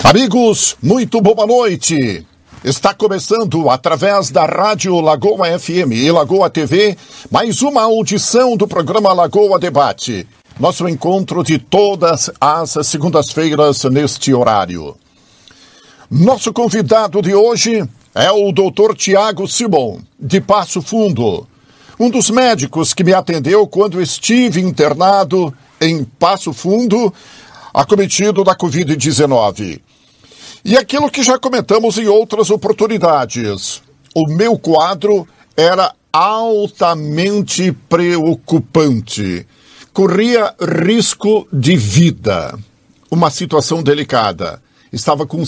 Amigos, muito boa noite. Está começando, através da Rádio Lagoa FM e Lagoa TV, mais uma audição do programa Lagoa Debate. Nosso encontro de todas as segundas-feiras neste horário. Nosso convidado de hoje é o Dr. Tiago Simon, de Passo Fundo. Um dos médicos que me atendeu quando estive internado em Passo Fundo, acometido da Covid-19. E aquilo que já comentamos em outras oportunidades, o meu quadro era altamente preocupante. Corria risco de vida. Uma situação delicada. Estava com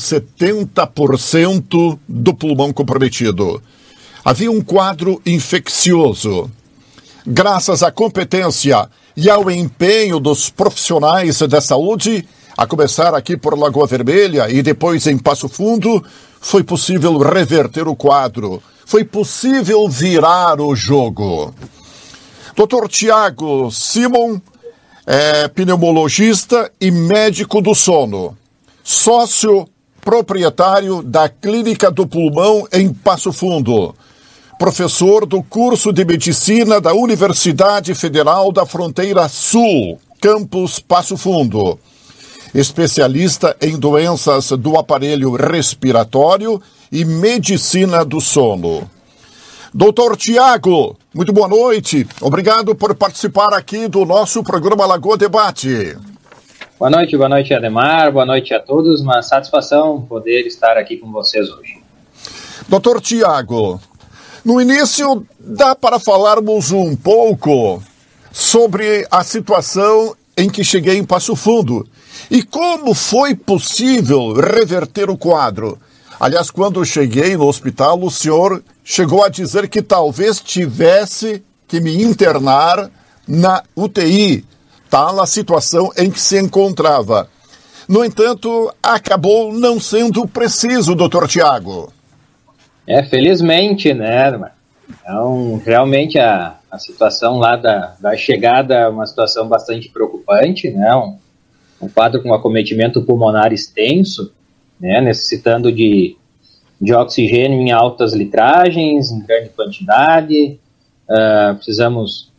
70% do pulmão comprometido. Havia um quadro infeccioso. Graças à competência e ao empenho dos profissionais da saúde, a começar aqui por Lagoa Vermelha e depois em Passo Fundo, foi possível reverter o quadro. Foi possível virar o jogo. Dr. Tiago Simon é pneumologista e médico do sono. Sócio proprietário da Clínica do Pulmão em Passo Fundo. Professor do curso de Medicina da Universidade Federal da Fronteira Sul, campus Passo Fundo. Especialista em doenças do aparelho respiratório e medicina do sono. Doutor Tiago, muito boa noite. Obrigado por participar aqui do nosso programa Lagoa Debate. Boa noite, Ademar. Boa noite a todos. Uma satisfação poder estar aqui com vocês hoje. Doutor Tiago, no início dá para falarmos um pouco sobre a situação em que cheguei em Passo Fundo. E como foi possível reverter o quadro? Aliás, quando eu cheguei no hospital, o senhor chegou a dizer que talvez tivesse que me internar na UTI, tal a situação em que se encontrava. No entanto, acabou não sendo preciso, doutor Tiago. Felizmente, né? Então, realmente a situação lá da chegada é uma situação bastante preocupante, né? Um quadro com acometimento pulmonar extenso, né? Necessitando de oxigênio em altas litragens, em grande quantidade. Precisamos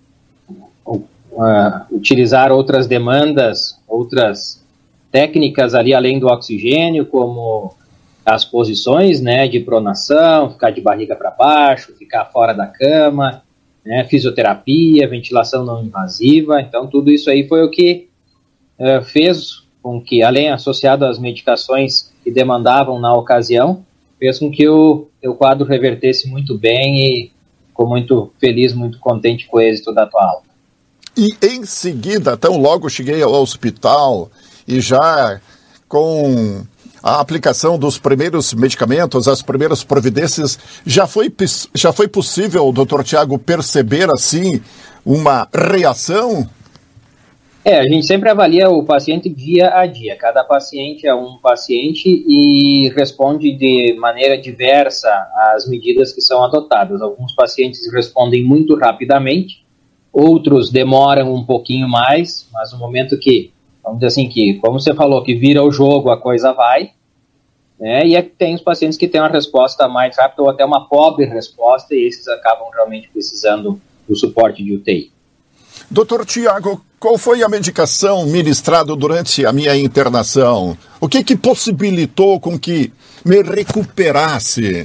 utilizar outras demandas, outras técnicas ali além do oxigênio, como as posições, né, de pronação, ficar de barriga para baixo, ficar fora da cama, né, fisioterapia, ventilação não invasiva. Então, tudo isso aí foi o que fez com que, além associado às medicações que demandavam na ocasião, fez com que o quadro revertesse muito bem e ficou muito feliz, muito contente com o êxito da tua alta. E em seguida, tão logo cheguei ao hospital e já com a aplicação dos primeiros medicamentos, as primeiras providências, já foi possível, doutor Tiago, perceber assim uma reação? A gente sempre avalia o paciente dia a dia. Cada paciente é um paciente e responde de maneira diversa às medidas que são adotadas. Alguns pacientes respondem muito rapidamente, outros demoram um pouquinho mais, mas no momento que, vamos dizer assim, que, como você falou, que vira o jogo, a coisa vai, né? E tem os pacientes que têm uma resposta mais rápida ou até uma pobre resposta, e esses acabam realmente precisando do suporte de UTI. Doutor Tiago, qual foi a medicação ministrada durante a minha internação? O que possibilitou com que me recuperasse?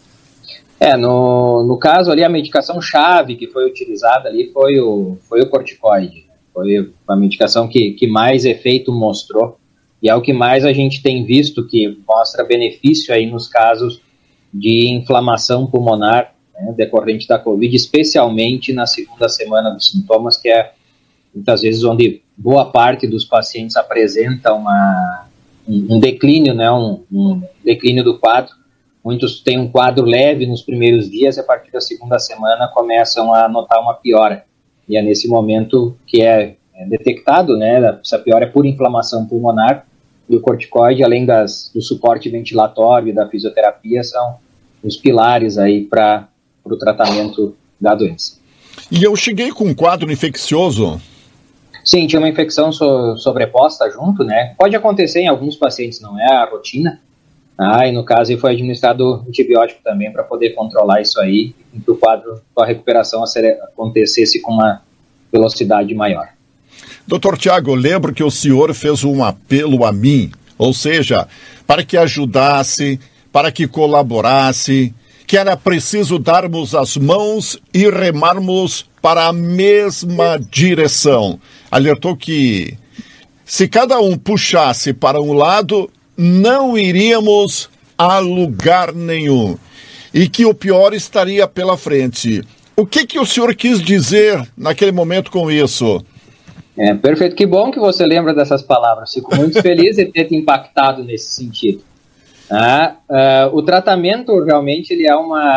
No caso ali, a medicação-chave que foi utilizada ali foi o corticoide. Foi a medicação que mais efeito mostrou. E é o que mais a gente tem visto que mostra benefício aí nos casos de inflamação pulmonar, né, decorrente da Covid, especialmente na segunda semana dos sintomas, que é muitas vezes onde boa parte dos pacientes apresentam um declínio, né, um declínio do quadro. Muitos têm um quadro leve nos primeiros dias e a partir da segunda semana começam a notar uma piora. E é nesse momento que é detectado, né, essa piora é por inflamação pulmonar, e o corticoide, além do suporte ventilatório e da fisioterapia, são os pilares aí para o tratamento da doença. E eu cheguei com um quadro infeccioso? Sim, tinha uma infecção sobreposta junto, né? Pode acontecer em alguns pacientes, não é a rotina. E no caso foi administrado antibiótico também para poder controlar isso aí, e que o quadro, a recuperação acontecesse com uma velocidade maior. Doutor Tiago, lembro que o senhor fez um apelo a mim, ou seja, para que ajudasse, para que colaborasse, que era preciso darmos as mãos e remarmos para a mesma direção. Alertou que se cada um puxasse para um lado, não iríamos a lugar nenhum e que o pior estaria pela frente. O que o senhor quis dizer naquele momento com isso? Perfeito, que bom que você lembra dessas palavras. Fico muito feliz de ter te impactado nesse sentido. O tratamento realmente ele é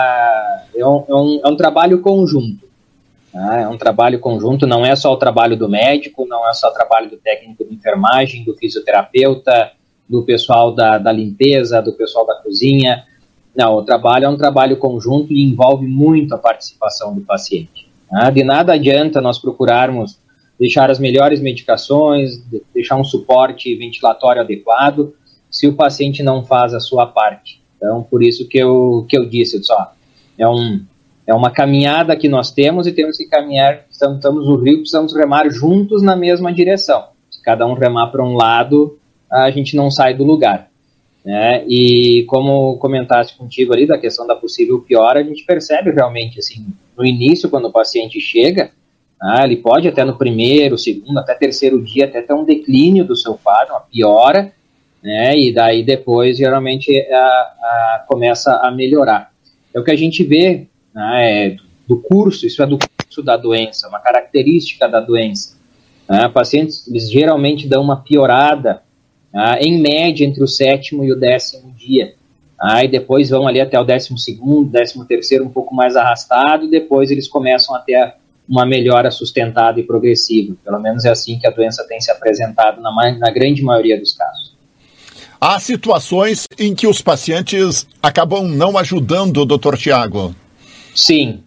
um trabalho conjunto. É um trabalho conjunto, não é só o trabalho do médico, não é só o trabalho do técnico de enfermagem, do fisioterapeuta, do pessoal da limpeza, do pessoal da cozinha. Não, o trabalho é um trabalho conjunto e envolve muito a participação do paciente. De nada adianta nós procurarmos deixar as melhores medicações, deixar um suporte ventilatório adequado, se o paciente não faz a sua parte. Então, por isso que eu disse, é uma caminhada que nós temos e temos que caminhar, estamos no rio, precisamos remar juntos na mesma direção. Se cada um remar para um lado, a gente não sai do lugar. Né? E como comentaste contigo ali da questão da possível piora, a gente percebe realmente, assim, no início, quando o paciente chega, ele pode até no primeiro, segundo, até terceiro dia, até ter um declínio do seu quadro, uma piora, né? E daí depois, geralmente, começa a melhorar. É o que a gente vê, né, do curso, isso é do curso da doença, uma característica da doença. Pacientes, eles geralmente dão uma piorada, em média, entre o 7º e o 10º dia. E depois vão ali até o 12º, 13º, um pouco mais arrastado, e depois eles começam a ter uma melhora sustentada e progressiva. Pelo menos é assim que a doença tem se apresentado na grande maioria dos casos. Há situações em que os pacientes acabam não ajudando, doutor Tiago? Sim.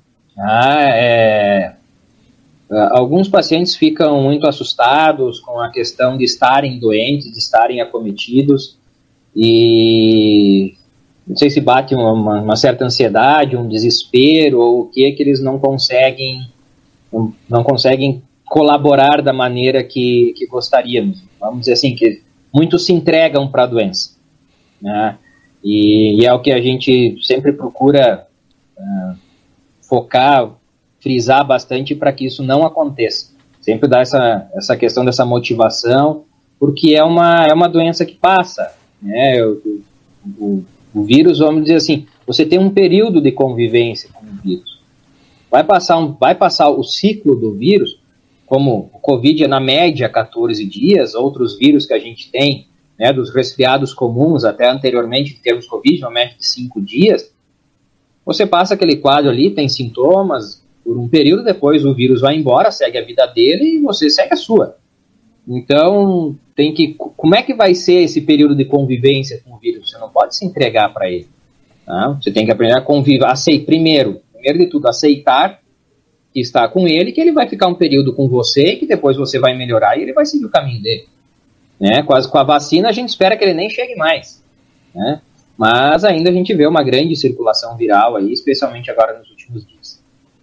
Alguns pacientes ficam muito assustados com a questão de estarem doentes, de estarem acometidos, e não sei se bate uma certa ansiedade, um desespero, ou o que eles não conseguem colaborar da maneira que gostaríamos. Vamos dizer assim, que muitos se entregam para a doença, né? E é o que a gente sempre procura focar, frisar bastante para que isso não aconteça. Sempre dá essa questão dessa motivação, porque é uma doença que passa, né? O vírus, vamos dizer assim, você tem um período de convivência com o vírus. Vai passar o ciclo do vírus, como o Covid é na média 14 dias, outros vírus que a gente tem, né, dos resfriados comuns, até anteriormente, em termos Covid, uma média de 5 dias, você passa aquele quadro ali, tem sintomas, por um período, depois o vírus vai embora, segue a vida dele e você segue a sua. Então, como é que vai ser esse período de convivência com o vírus? Você não pode se entregar para ele. Tá? Você tem que aprender a conviver, primeiro de tudo, aceitar que está com ele, que ele vai ficar um período com você, e que depois você vai melhorar e ele vai seguir o caminho dele. Né? Quase com a vacina, a gente espera que ele nem chegue mais. Né? Mas ainda a gente vê uma grande circulação viral aí, especialmente agora nos últimos dias.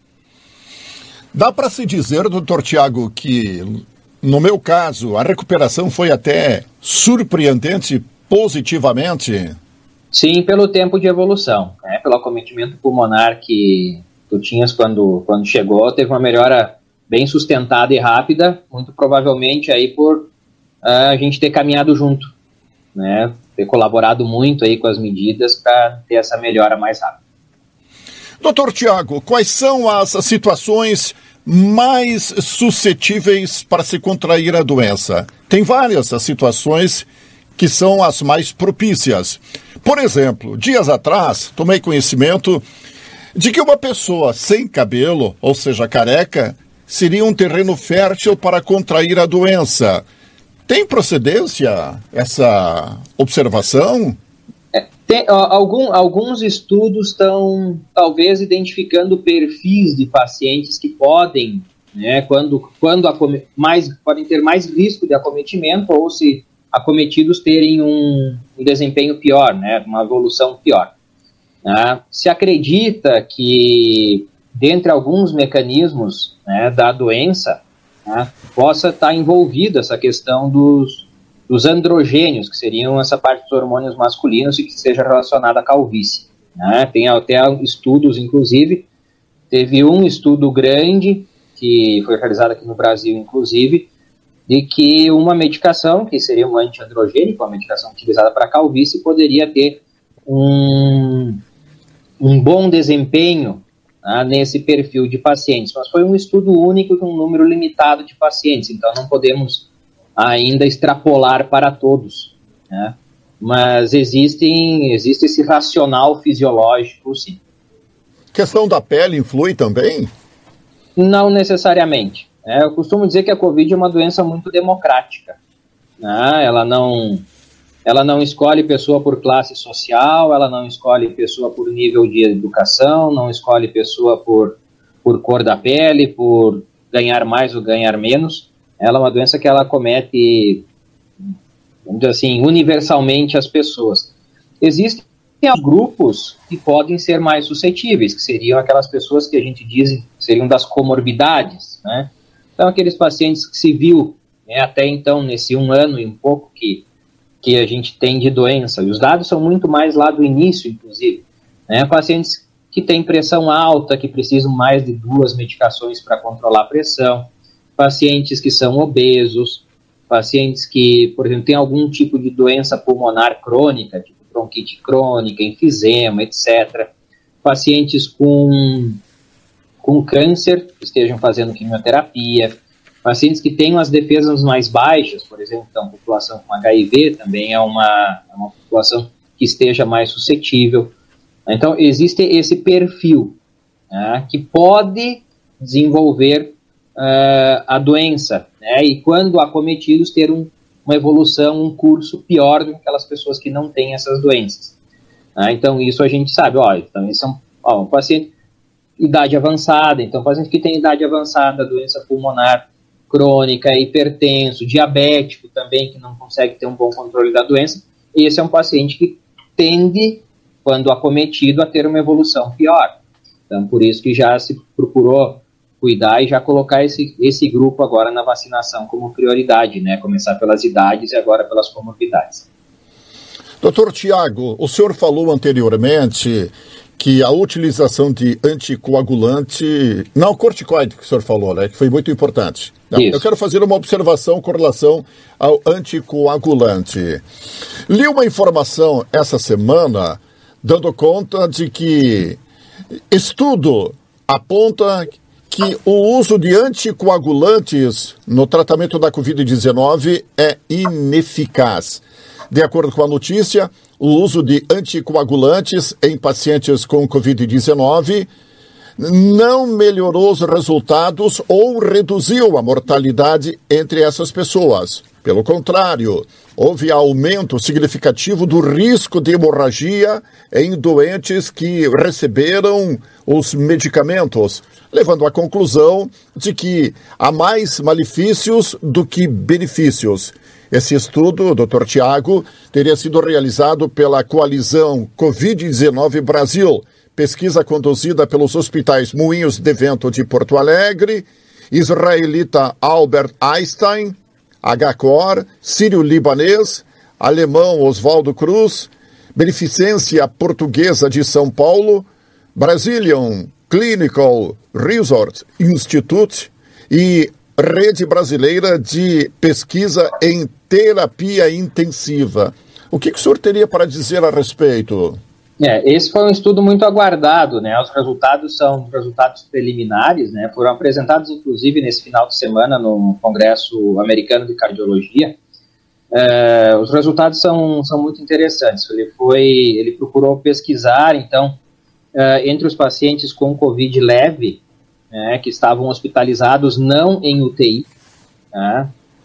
Dá para se dizer, doutor Tiago, que no meu caso a recuperação foi até surpreendente positivamente? Sim, pelo tempo de evolução, né? Pelo acometimento pulmonar que tu tinhas quando chegou, teve uma melhora bem sustentada e rápida, muito provavelmente aí por a gente ter caminhado junto, né? Ter colaborado muito aí com as medidas para ter essa melhora mais rápida. Doutor Tiago, quais são as situações mais suscetíveis para se contrair a doença? Tem várias situações que são as mais propícias. Por exemplo, dias atrás, tomei conhecimento de que uma pessoa sem cabelo, ou seja, careca, seria um terreno fértil para contrair a doença. Tem procedência essa observação? Alguns estudos estão, talvez, identificando perfis de pacientes que podem né, quando podem ter mais risco de acometimento ou se acometidos terem um desempenho pior, né, uma evolução pior. Se acredita que, dentre alguns mecanismos, né, da doença, né, possa estar envolvida essa questão dos androgênios, que seriam essa parte dos hormônios masculinos e que seja relacionada à calvície. Né? Tem até estudos, inclusive, teve um estudo grande, que foi realizado aqui no Brasil, inclusive, de que uma medicação, que seria um antiandrogênico, uma medicação utilizada para calvície, poderia ter um bom desempenho, né, nesse perfil de pacientes. Mas foi um estudo único com um número limitado de pacientes, então não podemos ainda extrapolar para todos, né? Mas existe esse racional fisiológico, sim. Questão da pele influi também? Não necessariamente. Eu costumo dizer que a Covid é uma doença muito democrática, né? Ela não escolhe pessoa por classe social, ela não escolhe pessoa por nível de educação, não escolhe pessoa por cor da pele, por ganhar mais ou ganhar menos. Ela é uma doença que ela acomete, vamos dizer assim, universalmente as pessoas. Existem grupos que podem ser mais suscetíveis, que seriam aquelas pessoas que a gente diz seriam das comorbidades, né? Então, aqueles pacientes que se viu, né, até então, nesse 1 ano e um pouco que a gente tem de doença, e os dados são muito mais lá do início, inclusive, né? Pacientes que têm pressão alta, que precisam mais de 2 medicações para controlar a pressão, pacientes que são obesos, pacientes que, por exemplo, têm algum tipo de doença pulmonar crônica, tipo bronquite crônica, enfisema, etc. Pacientes com câncer, que estejam fazendo quimioterapia, pacientes que tenham as defesas mais baixas, por exemplo, então, a população com HIV também é uma população que esteja mais suscetível. Então, existe esse perfil, né, que pode desenvolver a doença, né, e quando acometidos ter uma evolução, um curso pior do que aquelas pessoas que não têm essas doenças. Então, isso a gente sabe, então, esse é um paciente idade avançada, então, paciente que tem idade avançada, doença pulmonar crônica, hipertenso, diabético também, que não consegue ter um bom controle da doença, esse é um paciente que tende, quando acometido, a ter uma evolução pior. Então, por isso que já se procurou cuidar e já colocar esse grupo agora na vacinação como prioridade, né? Começar pelas idades e agora pelas comorbidades. Doutor Tiago, o senhor falou anteriormente que a utilização de anticoagulante, não corticoide que o senhor falou, né? Que foi muito importante. Eu quero fazer uma observação com relação ao anticoagulante. Li uma informação essa semana dando conta de que estudo aponta que o uso de anticoagulantes no tratamento da Covid-19 é ineficaz. De acordo com a notícia, o uso de anticoagulantes em pacientes com Covid-19 não melhorou os resultados ou reduziu a mortalidade entre essas pessoas. Pelo contrário, houve aumento significativo do risco de hemorragia em doentes que receberam os medicamentos, levando à conclusão de que há mais malefícios do que benefícios. Esse estudo, Dr. Tiago, teria sido realizado pela coalizão Covid-19 Brasil, pesquisa conduzida pelos hospitais Moinhos de Vento de Porto Alegre, israelita Albert Einstein, HCOR, sírio-libanês, alemão Oswaldo Cruz, Beneficência Portuguesa de São Paulo, Brazilian Clinical Research Institute e Rede Brasileira de Pesquisa em Terapia Intensiva. O que o senhor teria para dizer a respeito? Esse foi um estudo muito aguardado, né? Os resultados são resultados preliminares, né? Foram apresentados, inclusive, nesse final de semana no Congresso Americano de Cardiologia. Os resultados são muito interessantes. Ele procurou pesquisar, então, entre os pacientes com Covid leve, que estavam hospitalizados não em UTI, né?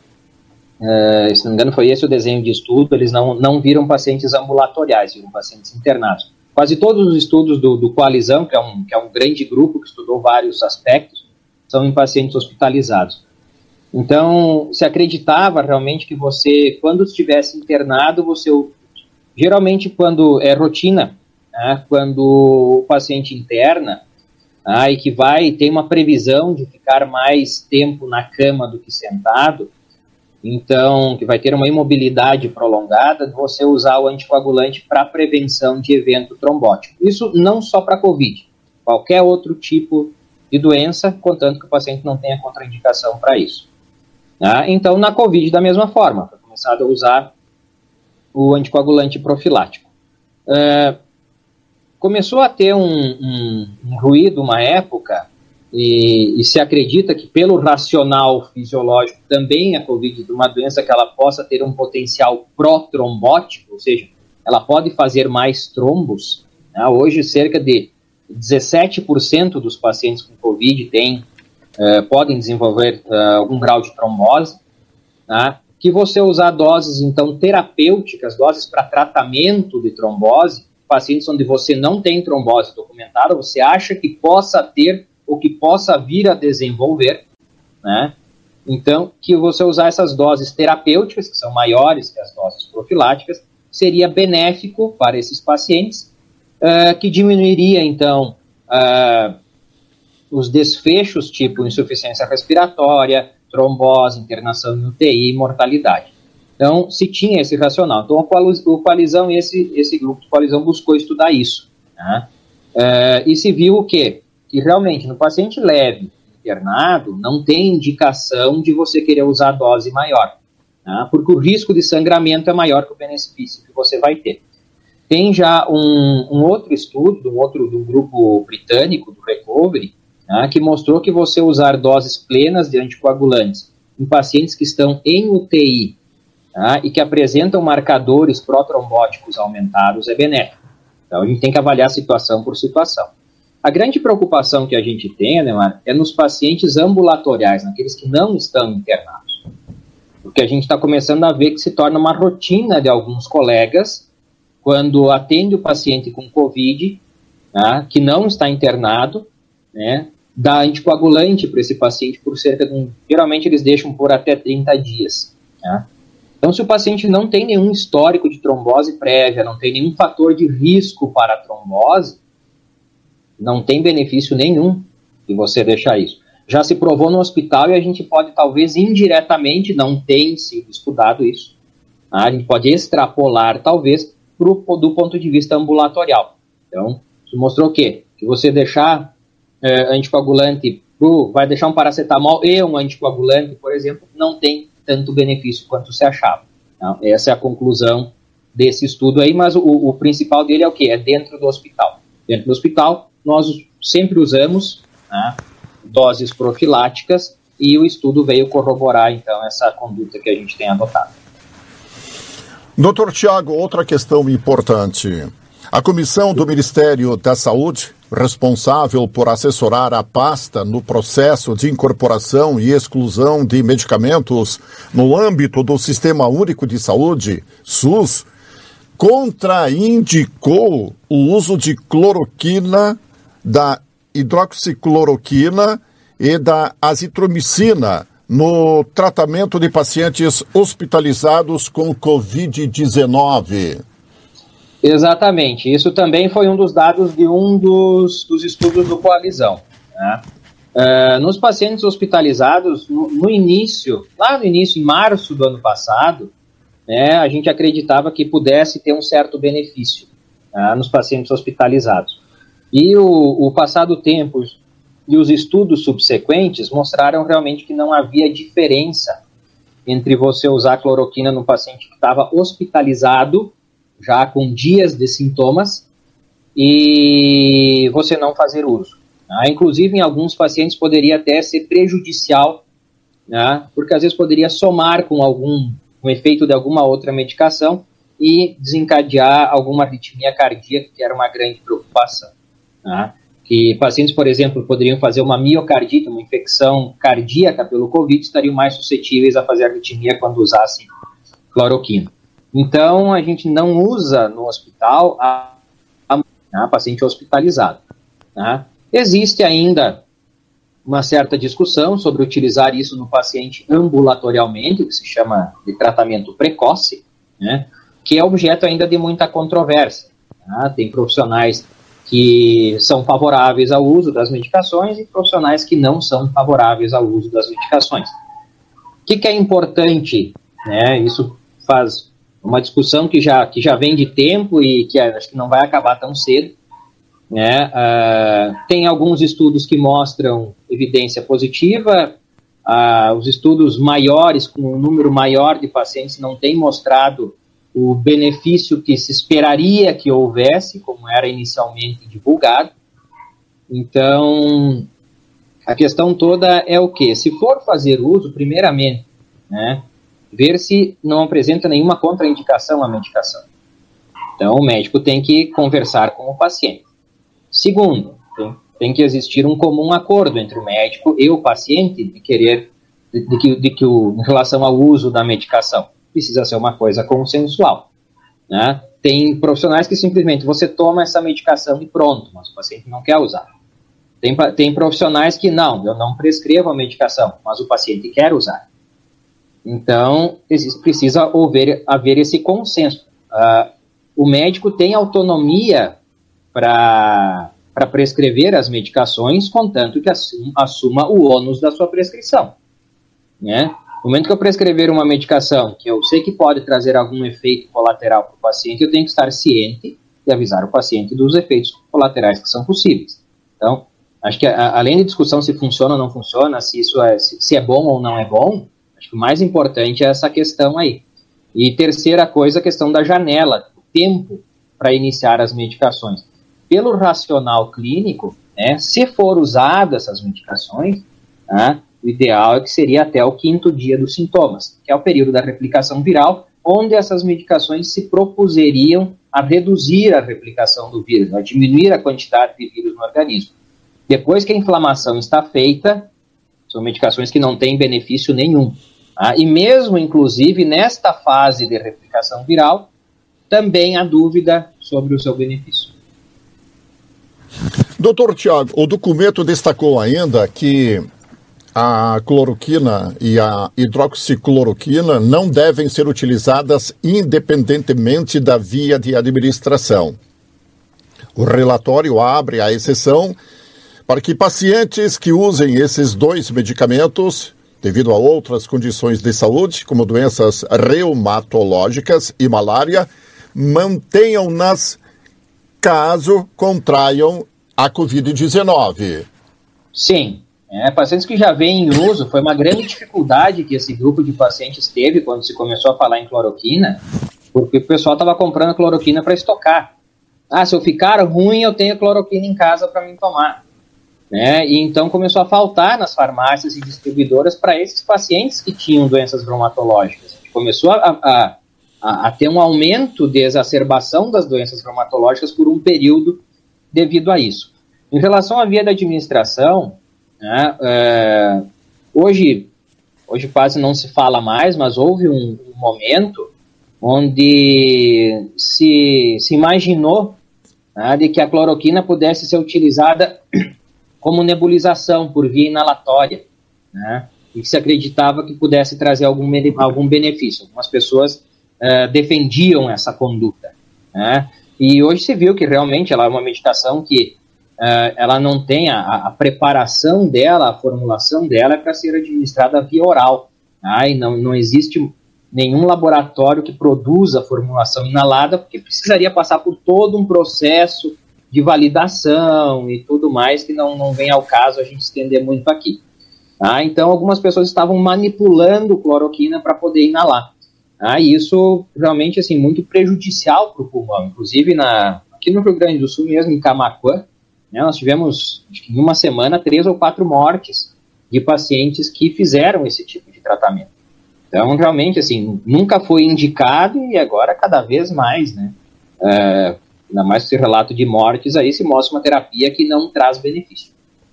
Se não me engano foi esse o desenho de estudo, eles não viram pacientes ambulatoriais, viram pacientes internados. Quase todos os estudos do Coalizão, que é um grande grupo que estudou vários aspectos, são em pacientes hospitalizados. Então, se acreditava realmente que você, quando estivesse internado, geralmente quando é rotina, né, quando o paciente interna, e que tem uma previsão de ficar mais tempo na cama do que sentado, então, que vai ter uma imobilidade prolongada, você usar o anticoagulante para prevenção de evento trombótico. Isso não só para COVID, qualquer outro tipo de doença, contanto que o paciente não tenha contraindicação para isso. Então, na COVID, da mesma forma, foi começado a usar o anticoagulante profilático. Começou a ter um ruído uma época, e se acredita que pelo racional fisiológico também a COVID é uma doença que ela possa ter um potencial pró-trombótico, ou seja, ela pode fazer mais trombos. Hoje, cerca de 17% dos pacientes com COVID podem desenvolver algum grau de trombose, que você usar doses, então, terapêuticas, doses para tratamento de trombose, pacientes onde você não tem trombose documentada, você acha que possa ter ou que possa vir a desenvolver, né? Então, que você usar essas doses terapêuticas, que são maiores que as doses profiláticas, seria benéfico para esses pacientes, que diminuiria, então, os desfechos tipo insuficiência respiratória, trombose, internação em UTI e mortalidade. Então, se tinha esse racional. Então, o Coalizão, esse grupo de Coalizão buscou estudar isso, né? E se viu o quê? Que realmente no paciente leve, internado, não tem indicação de você querer usar dose maior, né? Porque o risco de sangramento é maior que o benefício que você vai ter. Tem já um outro estudo, do grupo britânico, do Recovery, né, que mostrou que você usar doses plenas de anticoagulantes em pacientes que estão em UTI, e que apresentam marcadores protrombóticos aumentados é benéfico. Então, a gente tem que avaliar situação por situação. A grande preocupação que a gente tem, Ademar, é nos pacientes ambulatoriais, naqueles que não estão internados. Porque a gente está começando a ver que se torna uma rotina de alguns colegas, quando atende o paciente com COVID, que não está internado, né, dá anticoagulante para esse paciente por cerca de geralmente eles deixam por até 30 dias. Né? Então, se o paciente não tem nenhum histórico de trombose prévia, não tem nenhum fator de risco para a trombose, não tem benefício nenhum de você deixar isso. Já se provou no hospital e a gente pode, talvez, indiretamente, não tem sido estudado isso, a gente pode extrapolar, talvez, do ponto de vista ambulatorial. Então, isso mostrou o quê? Que você deixar anticoagulante, vai deixar um paracetamol e um anticoagulante, por exemplo, não tem tanto benefício quanto se achava. Então, essa é a conclusão desse estudo aí, mas o principal dele é o quê? É dentro do hospital. Dentro do hospital, nós sempre usamos, né, doses profiláticas e o estudo veio corroborar, então, essa conduta que a gente tem adotado. Doutor Tiago, outra questão importante. A comissão do Ministério da Saúde, responsável por assessorar a pasta no processo de incorporação e exclusão de medicamentos no âmbito do Sistema Único de Saúde, SUS, contraindicou o uso de cloroquina, da hidroxicloroquina e da azitromicina no tratamento de pacientes hospitalizados com Covid-19. Exatamente. Isso também foi um dos dados de um dos estudos do Coalizão. Né? Nos pacientes hospitalizados, lá no início, em março do ano passado, né, a gente acreditava que pudesse ter um certo benefício nos pacientes hospitalizados. E o passado tempo e os estudos subsequentes mostraram realmente que não havia diferença entre você usar cloroquina no paciente que estava hospitalizado, já com dias de sintomas, e você não fazer uso. Inclusive, em alguns pacientes poderia até ser prejudicial, porque às vezes poderia somar com um efeito de alguma outra medicação e desencadear alguma arritmia cardíaca, que era uma grande preocupação. Que pacientes, por exemplo, poderiam fazer uma miocardite, uma infecção cardíaca pelo Covid, estariam mais suscetíveis a fazer arritmia quando usassem cloroquina. Então, a gente não usa no hospital a paciente hospitalizado. Existe ainda uma certa discussão sobre utilizar isso no paciente ambulatorialmente, o que se chama de tratamento precoce, né, que é objeto ainda de muita controvérsia. Tá? Tem profissionais que são favoráveis ao uso das medicações e profissionais que não são favoráveis ao uso das medicações. O que é importante, né, isso faz uma discussão que já vem de tempo e que acho que não vai acabar tão cedo, né? Tem alguns estudos que mostram evidência positiva, os estudos maiores, com um número maior de pacientes, não têm mostrado o benefício que se esperaria que houvesse, como era inicialmente divulgado. Então, a questão toda é o quê? Se for fazer uso, primeiramente, né, ver se não apresenta nenhuma contraindicação à medicação. Então, o médico tem que conversar com o paciente. Segundo, tem que existir um comum acordo entre o médico e o paciente em relação ao uso da medicação. Precisa ser uma coisa consensual, né? Tem profissionais que simplesmente você toma essa medicação e pronto, mas o paciente não quer usar. Tem profissionais que não, eu não prescrevo a medicação, mas o paciente quer usar. Então, precisa haver esse consenso. O médico tem autonomia para prescrever as medicações, contanto que assuma o ônus da sua prescrição, né? No momento que eu prescrever uma medicação que eu sei que pode trazer algum efeito colateral para o paciente, eu tenho que estar ciente e avisar o paciente dos efeitos colaterais que são possíveis. Então, acho que além de discussão se funciona ou não funciona, se é bom ou não é bom, acho que o mais importante é essa questão aí. E terceira coisa, a questão da janela, o tempo para iniciar as medicações. Pelo racional clínico, né, se for usado essas medicações, né, o ideal é que seria até o 5º dia dos sintomas, que é o período da replicação viral, onde essas medicações se propuseriam a reduzir a replicação do vírus, a diminuir a quantidade de vírus no organismo. Depois que a inflamação está feita, são medicações que não têm benefício nenhum. Tá? E mesmo, inclusive, nesta fase de replicação viral, também há dúvida sobre o seu benefício. Doutor Tiago, o documento destacou ainda que a cloroquina e a hidroxicloroquina não devem ser utilizadas independentemente da via de administração. O relatório abre a exceção para que pacientes que usem esses dois medicamentos, devido a outras condições de saúde, como doenças reumatológicas e malária, mantenham-nas caso contraiam a Covid-19. Sim. Pacientes que já vêm em uso, foi uma grande dificuldade que esse grupo de pacientes teve quando se começou a falar em cloroquina, porque o pessoal estava comprando cloroquina para estocar. Se eu ficar ruim, eu tenho cloroquina em casa para mim tomar. Né? E então começou a faltar nas farmácias e distribuidoras para esses pacientes que tinham doenças reumatológicas. Começou a ter um aumento de exacerbação das doenças reumatológicas por um período devido a isso. Em relação à via da administração, né, hoje quase não se fala mais, mas houve um momento onde se imaginou, né, de que a cloroquina pudesse ser utilizada como nebulização por via inalatória, né, e que se acreditava que pudesse trazer algum benefício. Algumas pessoas defendiam essa conduta, né, e hoje se viu que realmente ela é uma medicação que ela não tem a preparação dela, a formulação dela é para ser administrada via oral. E não existe nenhum laboratório que produza a formulação inalada, porque precisaria passar por todo um processo de validação e tudo mais, que não vem ao caso a gente estender muito aqui. Então, algumas pessoas estavam manipulando cloroquina para poder inalar. E isso realmente assim, muito prejudicial para o pulmão. Inclusive, aqui no Rio Grande do Sul mesmo, em Camaquã, né, nós tivemos, acho que em uma semana, 3 ou 4 mortes de pacientes que fizeram esse tipo de tratamento. Então, realmente, assim, nunca foi indicado e agora cada vez mais, né? Ainda mais esse relato de mortes aí se mostra uma terapia que não traz benefício.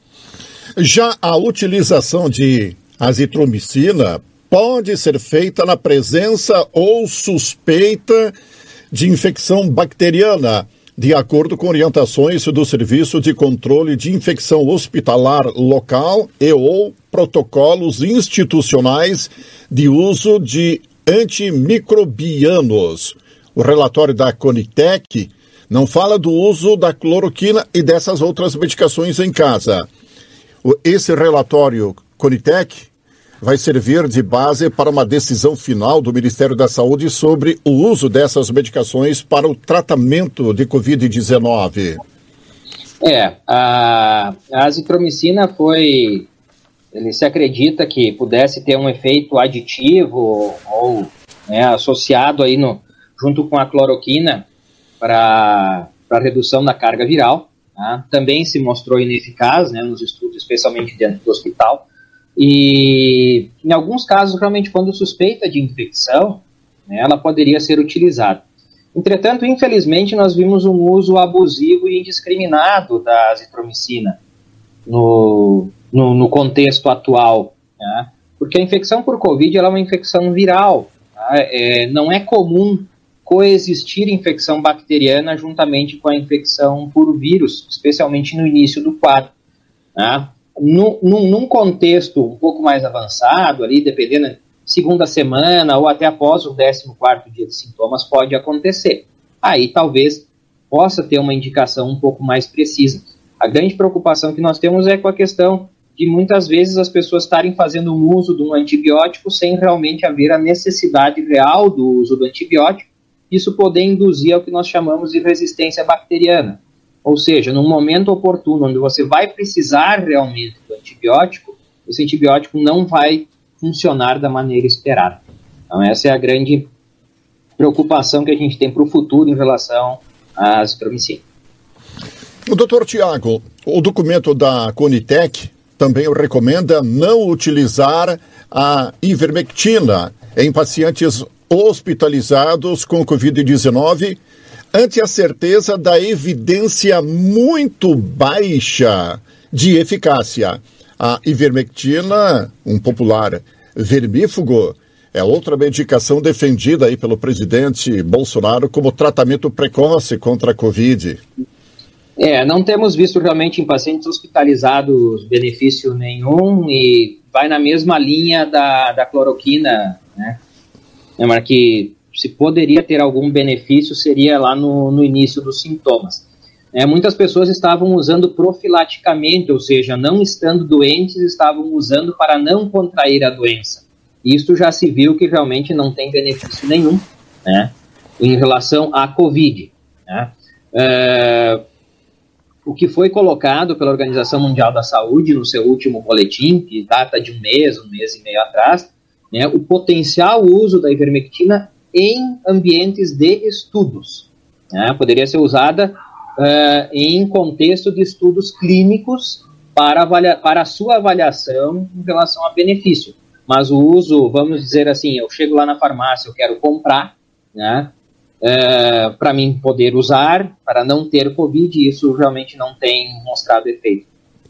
Já a utilização de azitromicina pode ser feita na presença ou suspeita de infecção bacteriana, de acordo com orientações do Serviço de Controle de Infecção Hospitalar Local e ou protocolos institucionais de uso de antimicrobianos. O relatório da Conitec não fala do uso da cloroquina e dessas outras medicações em casa. Esse relatório Conitec vai servir de base para uma decisão final do Ministério da Saúde sobre o uso dessas medicações para o tratamento de Covid-19. A azitromicina se acredita que pudesse ter um efeito aditivo ou associado aí junto com a cloroquina para a redução da carga viral. Tá? Também se mostrou ineficaz, nos estudos, especialmente dentro do hospital. E, em alguns casos, realmente, quando suspeita de infecção, ela poderia ser utilizada. Entretanto, infelizmente, nós vimos um uso abusivo e indiscriminado da azitromicina no contexto atual, né? Porque a infecção por Covid ela é uma infecção viral. Tá? Não é comum coexistir infecção bacteriana juntamente com a infecção por vírus, especialmente no início do quadro. Tá? Num contexto um pouco mais avançado, ali, dependendo, segunda semana ou até após o 14º dia de sintomas, pode acontecer. Aí talvez possa ter uma indicação um pouco mais precisa. A grande preocupação que nós temos é com a questão de muitas vezes as pessoas estarem fazendo um uso de um antibiótico sem realmente haver a necessidade real do uso do antibiótico, isso poder induzir ao que nós chamamos de resistência bacteriana. Ou seja, num momento oportuno, onde você vai precisar realmente do antibiótico, esse antibiótico não vai funcionar da maneira esperada. Então, essa é a grande preocupação que a gente tem para o futuro em relação à azitromicina. O doutor Tiago, o documento da Conitec também recomenda não utilizar a ivermectina em pacientes hospitalizados com Covid-19 ante a certeza da evidência muito baixa de eficácia. A ivermectina, um popular vermífugo, é outra medicação defendida aí pelo presidente Bolsonaro como tratamento precoce contra a Covid. Não temos visto realmente em pacientes hospitalizados benefício nenhum e vai na mesma linha da cloroquina, né? Lembra que se poderia ter algum benefício seria lá no início dos sintomas. Muitas pessoas estavam usando profilaticamente, ou seja, não estando doentes, estavam usando para não contrair a doença. Isto já se viu que realmente não tem benefício nenhum, né, em relação à Covid. Né? O que foi colocado pela Organização Mundial da Saúde no seu último boletim, que data de um mês e meio atrás, né, o potencial uso da ivermectina em ambientes de estudos. Né? Poderia ser usada em contexto de estudos clínicos para a sua avaliação em relação a benefício. Mas o uso, vamos dizer assim, eu chego lá na farmácia, eu quero comprar, né, para mim poder usar, para não ter Covid, isso realmente não tem mostrado efeito.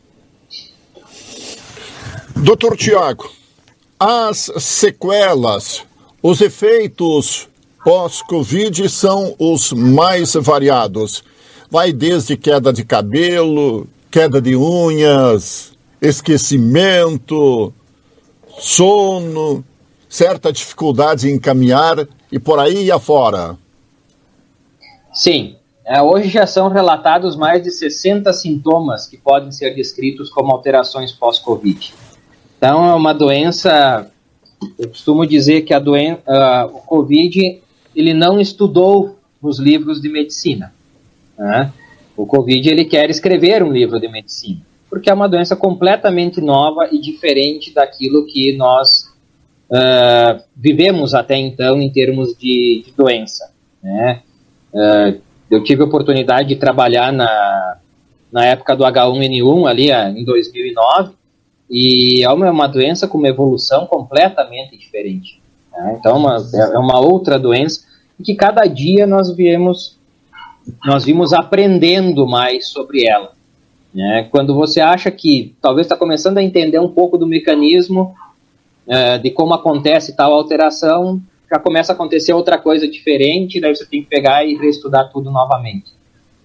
Doutor Tiago, as sequelas, os efeitos pós-Covid são os mais variados. Vai desde queda de cabelo, queda de unhas, esquecimento, sono, certa dificuldade em caminhar e por aí afora. Sim, hoje já são relatados mais de 60 sintomas que podem ser descritos como alterações pós-Covid. Então é uma doença, eu costumo dizer que o Covid ele não estudou nos livros de medicina. Né? O Covid ele quer escrever um livro de medicina, porque é uma doença completamente nova e diferente daquilo que nós vivemos até então em termos de doença. Né? Eu tive a oportunidade de trabalhar na época do H1N1, ali em 2009, e é uma doença com uma evolução completamente diferente. Né? Então, é uma outra doença que cada dia nós vimos aprendendo mais sobre ela. Né? Quando você acha que talvez está começando a entender um pouco do mecanismo de como acontece tal alteração, já começa a acontecer outra coisa diferente, daí você tem que pegar e reestudar tudo novamente.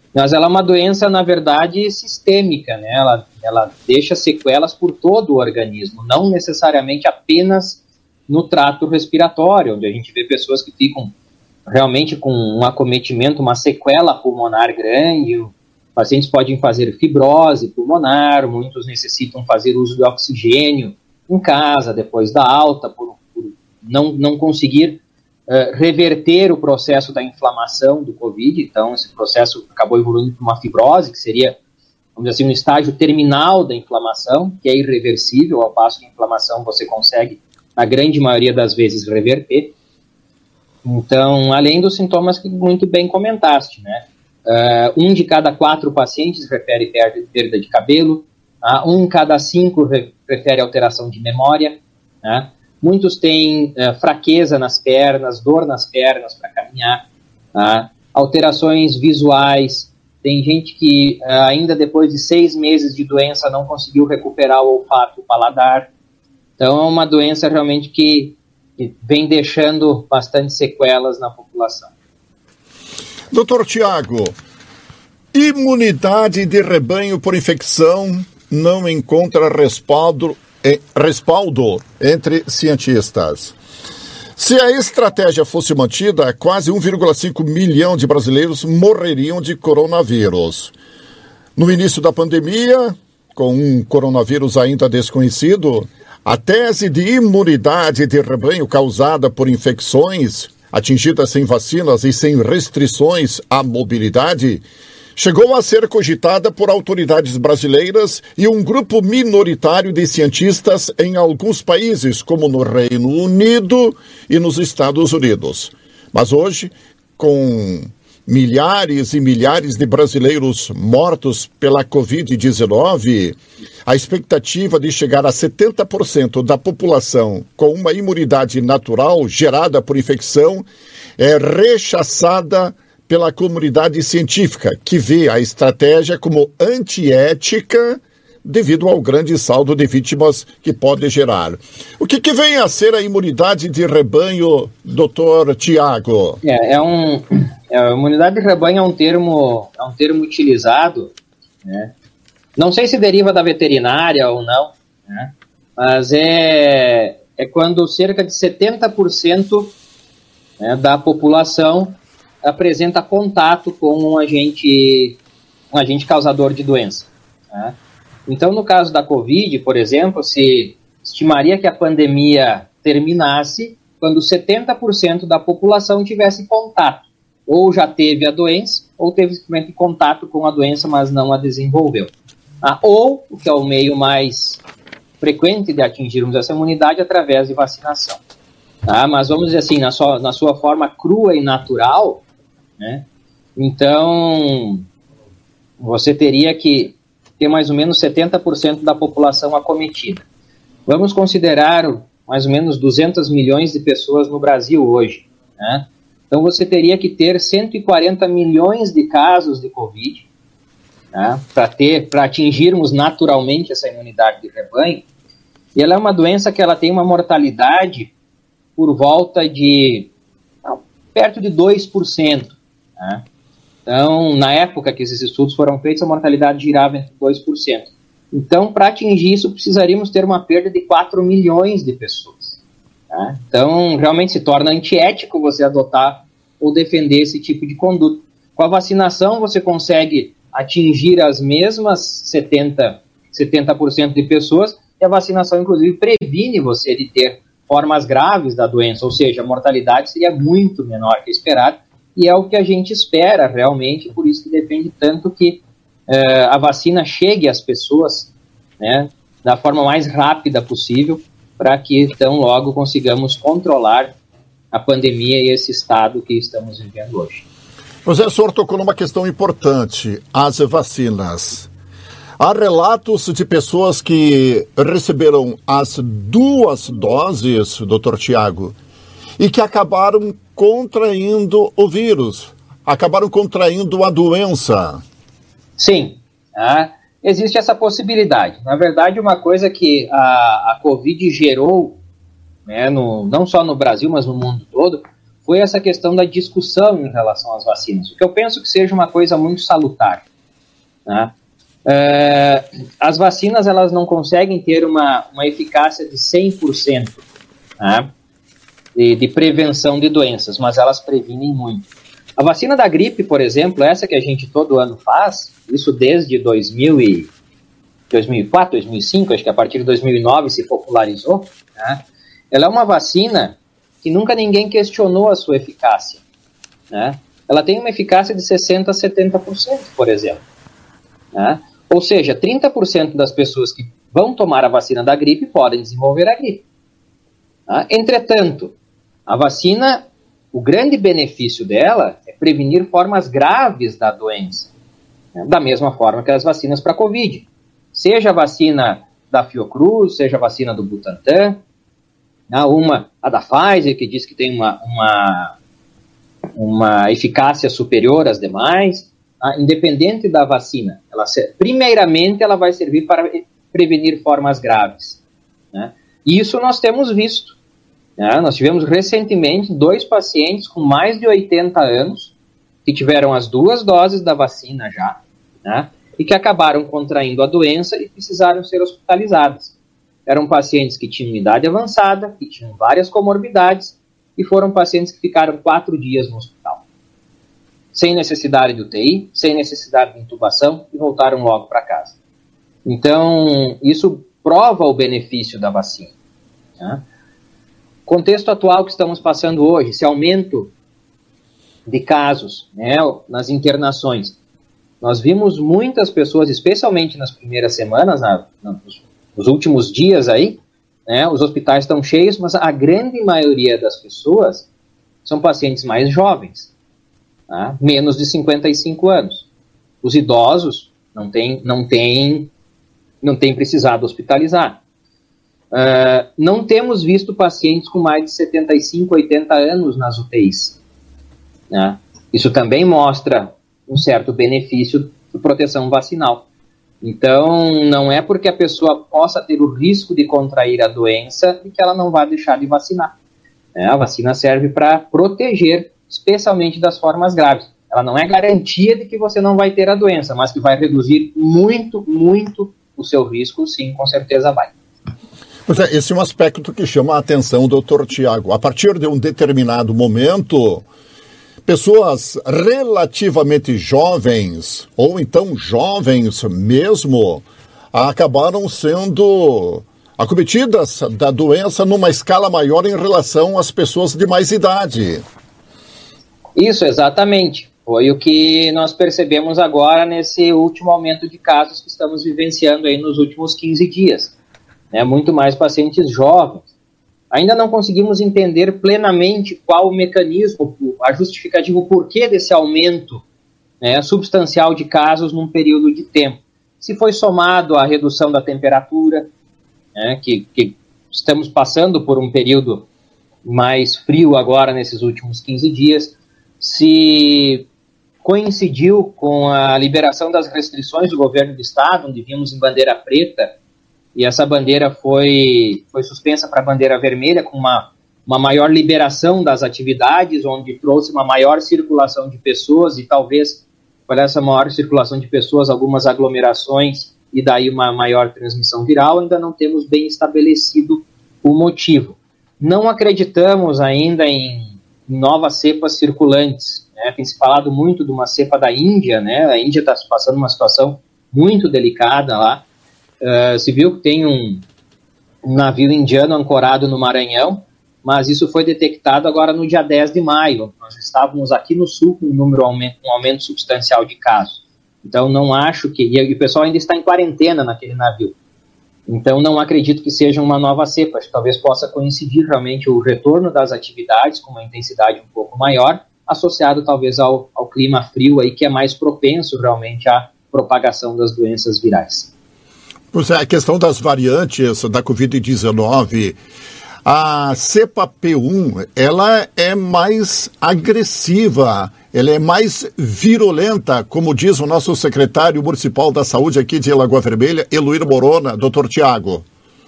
Mas ela é uma doença, na verdade, sistêmica, né? Ela deixa sequelas por todo o organismo, não necessariamente apenas no trato respiratório, onde a gente vê pessoas que ficam realmente com um acometimento, uma sequela pulmonar grande. Pacientes podem fazer fibrose pulmonar, muitos necessitam fazer uso de oxigênio em casa, depois da alta, por não conseguir reverter o processo da inflamação do Covid. Então, esse processo acabou evoluindo para uma fibrose, que seria, vamos dizer assim, um estágio terminal da inflamação, que é irreversível, ao passo que a inflamação você consegue, na grande maioria das vezes, reverter. Então, além dos sintomas que muito bem comentaste, né? 1 de cada 4 pacientes refere perda de cabelo, 1 em cada 5 refere alteração de memória, né? Muitos têm fraqueza nas pernas, dor nas pernas para caminhar, tá? Alterações visuais. Tem gente que ainda depois de 6 meses de doença não conseguiu recuperar o olfato, o paladar. Então é uma doença realmente que vem deixando bastante sequelas na população. Doutor Tiago, imunidade de rebanho por infecção não encontra respaldo entre cientistas. Se a estratégia fosse mantida, quase 1,5 milhão de brasileiros morreriam de coronavírus. No início da pandemia, com um coronavírus ainda desconhecido, a tese de imunidade de rebanho causada por infecções atingidas sem vacinas e sem restrições à mobilidade chegou a ser cogitada por autoridades brasileiras e um grupo minoritário de cientistas em alguns países, como no Reino Unido e nos Estados Unidos. Mas hoje, com milhares e milhares de brasileiros mortos pela Covid-19, a expectativa de chegar a 70% da população com uma imunidade natural gerada por infecção é rechaçada pela comunidade científica, que vê a estratégia como antiética devido ao grande saldo de vítimas que pode gerar. O que vem a ser a imunidade de rebanho, doutor Tiago? A imunidade de rebanho é um termo utilizado, né? Não sei se deriva da veterinária ou não, né? Mas é quando cerca de 70%, né, da população apresenta contato com um agente causador de doença, né? Então, no caso da Covid, por exemplo, se estimaria que a pandemia terminasse quando 70% da população tivesse contato, ou já teve a doença, ou teve simplesmente contato com a doença, mas não a desenvolveu. Ou, o que é o meio mais frequente de atingirmos essa imunidade, através de vacinação. Mas vamos dizer assim, na sua forma crua e natural, né? Então, você teria que ter mais ou menos 70% da população acometida. Vamos considerar mais ou menos 200 milhões de pessoas no Brasil hoje, né? Então você teria que ter 140 milhões de casos de Covid, né, para atingirmos naturalmente essa imunidade de rebanho. E ela é uma doença que ela tem uma mortalidade por volta de perto de 2%. Né? Então, na época que esses estudos foram feitos, a mortalidade girava entre 2%. Então, para atingir isso, precisaríamos ter uma perda de 4 milhões de pessoas. Tá? Então, realmente se torna antiético você adotar ou defender esse tipo de conduta. Com a vacinação, você consegue atingir as mesmas 70% de pessoas, e a vacinação, inclusive, previne você de ter formas graves da doença, ou seja, a mortalidade seria muito menor que esperado, e é o que a gente espera realmente, por isso que depende tanto que a vacina chegue às pessoas, né, da forma mais rápida possível, para que então logo consigamos controlar a pandemia e esse estado que estamos vivendo hoje. José, o senhor tocou numa questão importante, as vacinas. Há relatos de pessoas que receberam as 2 doses, doutor Tiago, e que acabaram contraindo o vírus, acabaram contraindo a doença. Sim, existe essa possibilidade. Na verdade, uma coisa que a Covid gerou, né, não só no Brasil, mas no mundo todo, foi essa questão da discussão em relação às vacinas, o que eu penso que seja uma coisa muito salutar, né? As vacinas, elas não conseguem ter uma eficácia de 100%, né, de prevenção de doenças, mas elas previnem muito. A vacina da gripe, por exemplo, essa que a gente todo ano faz, isso desde 2004, 2005, acho que a partir de 2009 se popularizou, né? Ela é uma vacina que nunca ninguém questionou a sua eficácia, né? Ela tem uma eficácia de 60% a 70%, por exemplo, né? Ou seja, 30% das pessoas que vão tomar a vacina da gripe podem desenvolver a gripe, né? Entretanto, a vacina, o grande benefício dela é prevenir formas graves da doença, né? Da mesma forma que as vacinas para Covid. Seja a vacina da Fiocruz, seja a vacina do Butantan, a da Pfizer, que diz que tem uma eficácia superior às demais, independente da vacina. Primeiramente, ela vai servir para prevenir formas graves, né? Isso nós temos visto, né? Nós tivemos recentemente 2 pacientes com mais de 80 anos que tiveram as 2 doses da vacina já, né? E que acabaram contraindo a doença e precisaram ser hospitalizadas. Eram pacientes que tinham idade avançada, que tinham várias comorbidades, e foram pacientes que ficaram 4 dias no hospital, sem necessidade de UTI, sem necessidade de intubação, e voltaram logo para casa. Então, isso prova o benefício da vacina, né? Contexto atual que estamos passando hoje, esse aumento de casos, né, nas internações, nós vimos muitas pessoas, especialmente nas primeiras semanas, nos últimos dias aí, né, os hospitais estão cheios, mas a grande maioria das pessoas são pacientes mais jovens, tá? Menos de 55 anos. Os idosos não têm precisado hospitalizar. Não temos visto pacientes com mais de 75, 80 anos nas UTIs, né? Isso também mostra um certo benefício de proteção vacinal. Então, não é porque a pessoa possa ter o risco de contrair a doença e que ela não vai deixar de vacinar, né? A vacina serve para proteger, especialmente das formas graves. Ela não é garantia de que você não vai ter a doença, mas que vai reduzir muito, muito o seu risco, sim, com certeza vai. Pois é, esse é um aspecto que chama a atenção, doutor Tiago. A partir de um determinado momento, pessoas relativamente jovens, ou então jovens mesmo, acabaram sendo acometidas da doença numa escala maior em relação às pessoas de mais idade. Isso, exatamente. Foi o que nós percebemos agora nesse último aumento de casos que estamos vivenciando aí nos últimos 15 dias, né? Muito mais pacientes jovens. Ainda não conseguimos entender plenamente qual o mecanismo, a justificativa, o porquê desse aumento, né, substancial de casos num período de tempo. Se foi somado à redução da temperatura, né, que estamos passando por um período mais frio agora nesses últimos 15 dias, se coincidiu com a liberação das restrições do governo do estado, onde vimos em bandeira preta, e essa bandeira foi suspensa para a bandeira vermelha, com uma maior liberação das atividades, onde trouxe uma maior circulação de pessoas, e talvez, por essa maior circulação de pessoas, algumas aglomerações, e daí uma maior transmissão viral. Ainda não temos bem estabelecido o motivo. Não acreditamos ainda em novas cepas circulantes, né? Tem se falado muito de uma cepa da Índia, né? A Índia está passando uma situação muito delicada lá. Se viu que tem um navio indiano ancorado no Maranhão, mas isso foi detectado agora no dia 10 de maio. Nós estávamos aqui no sul com um aumento substancial de casos. Então não acho que... E o pessoal ainda está em quarentena naquele navio. Então não acredito que seja uma nova cepa. Acho que talvez possa coincidir realmente o retorno das atividades com uma intensidade um pouco maior, associado talvez ao clima frio aí, que é mais propenso realmente à propagação das doenças virais. Pois é, a questão das variantes da Covid-19, a cepa P1, ela é mais agressiva, ela é mais virulenta, como diz o nosso secretário municipal da saúde aqui de Lagoa Vermelha, Eloir Morona, doutor Tiago.